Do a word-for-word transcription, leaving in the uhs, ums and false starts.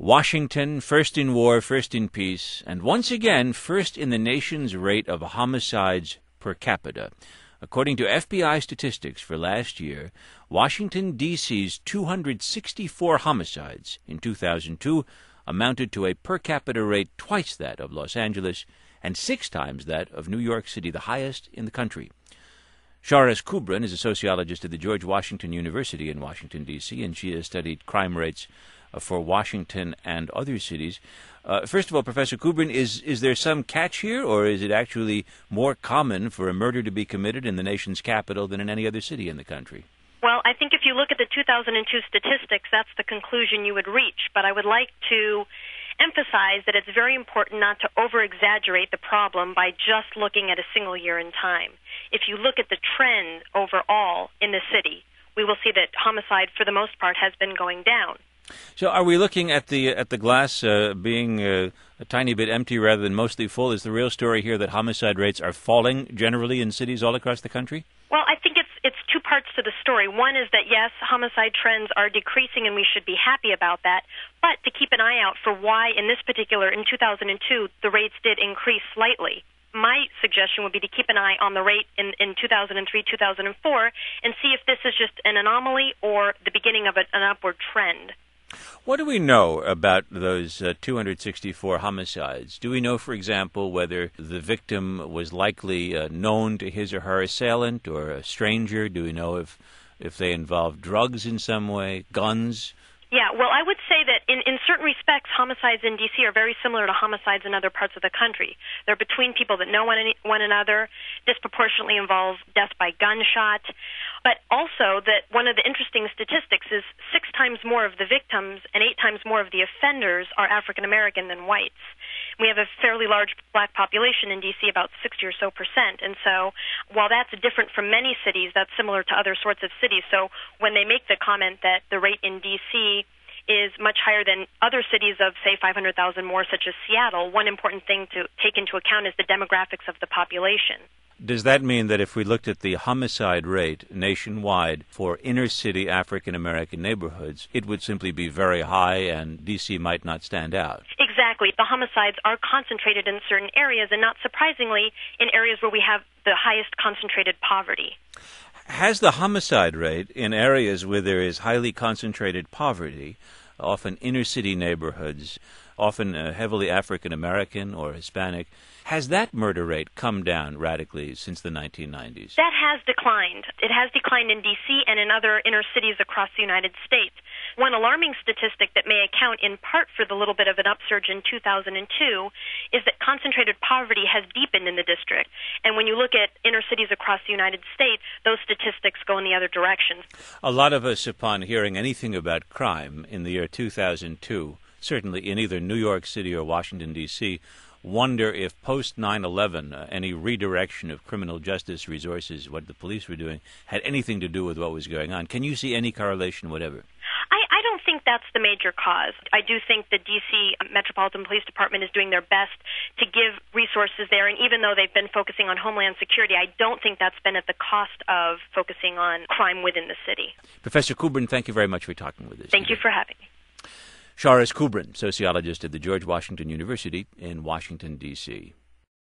Washington, first in war, first in peace, and once again, first in the nation's rate of homicides per capita. According to F B I statistics for last year, Washington, D C's two hundred sixty-four homicides in two thousand two amounted to a per capita rate twice that of Los Angeles and six times that of New York City, the highest in the country. Charis Kubrin is a sociologist at the George Washington University in Washington, D C, and she has studied crime rates uh, for Washington and other cities. Uh, first of all, Professor Kubrin, is, is there some catch here, or is it actually more common for a murder to be committed in the nation's capital than in any other city in the country? Well, I think if you look at the two thousand two statistics, that's the conclusion you would reach. But I would like to emphasize that it's very important not to over-exaggerate the problem by just looking at a single year in time. If you look at the trend overall in the city, we will see that homicide, for the most part, has been going down. So are we looking at the at the glass uh, being uh, a tiny bit empty rather than mostly full? Is the real story here that homicide rates are falling generally in cities all across the country? Well, I think it's it's two parts to the story. One is that, yes, homicide trends are decreasing, and we should be happy about that. But to keep an eye out for why, in this particular, in two thousand two, the rates did increase slightly. My suggestion would be to keep an eye on the rate in, in two thousand three, two thousand four, and see if this is just an anomaly or the beginning of a, an upward trend. What do we know about those uh, two hundred sixty-four homicides? Do we know, for example, whether the victim was likely uh, known to his or her assailant or a stranger? Do we know if, if they involved drugs in some way, guns? Yeah, well, I would say that in, in certain respects, homicides in D C are very similar to homicides in other parts of the country. They're between people that know one, one another, disproportionately involve death by gunshot, but also that one of the interesting statistics is six times more of the victims and eight times more of the offenders are African American than whites. We have a fairly large black population in D C, about sixty or so percent, and so while that's different from many cities, that's similar to other sorts of cities. So when they make the comment that the rate in D C is much higher than other cities of, say, five hundred thousand more, such as Seattle, one important thing to take into account is the demographics of the population. Does that mean that if we looked at the homicide rate nationwide for inner-city African-American neighborhoods, it would simply be very high and D C might not stand out? Exactly. The homicides are concentrated in certain areas, and not surprisingly, in areas where we have the highest concentrated poverty. Has the homicide rate in areas where there is highly concentrated poverty, often inner-city neighborhoods, often uh, heavily African-American or Hispanic, has that murder rate come down radically since the nineteen nineties? That has declined. It has declined in D C and in other inner cities across the United States. One alarming statistic that may account in part for the little bit of an upsurge in two thousand two is that concentrated poverty has deepened in the district. And when you look at inner cities across the United States, those statistics go in the other direction. A lot of us, upon hearing anything about crime in the year two thousand two, certainly in either New York City or Washington, D C, wonder if post nine eleven uh, any redirection of criminal justice resources, what the police were doing, had anything to do with what was going on. Can you see any correlation whatever? I, I don't think that's the major cause. I do think the D C Metropolitan Police Department is doing their best to give resources there, and even though they've been focusing on Homeland Security, I don't think that's been at the cost of focusing on crime within the city. Professor Kubrin, thank you very much for talking with us. Thank today. you for having me. Charis Kubrin, sociologist at the George Washington University in Washington, D C